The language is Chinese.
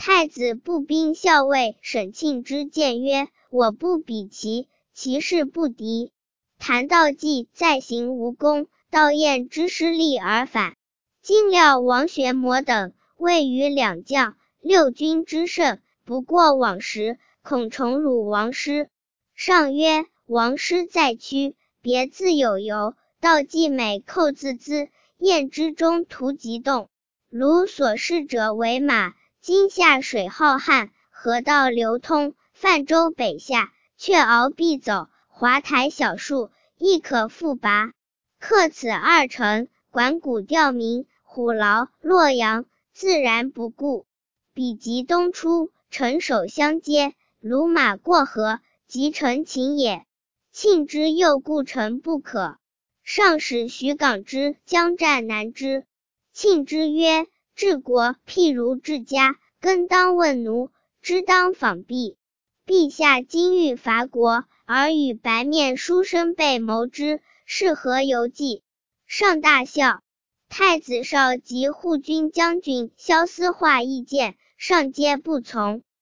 太子步兵校尉沈庆之谏曰：我不比其，其势不敌。谭道济再行无功，道彦之失利而返。今料王玄谟等位于两将，六军之胜，不过往时，恐重辱王师。上曰：王师在躯，别自有由。道济每寇自资，彦之中途急动。如所示者为马，今下水浩瀚，河道流通，泛舟北下，却鳌必走，华台小数，亦可复拔。克此二城，管谷调民，虎牢、洛阳，自然不顾。彼及东出，城守相接，卢马过河，即城擒也。庆之又故城不可。上使徐港之将战难之。庆之曰：治国譬如治家，根当问奴，枝当访婢。陛下今欲伐国，而与白面书生辈谋之，是何由计？上大笑。太子少及护军将军萧思化意见，上皆不从。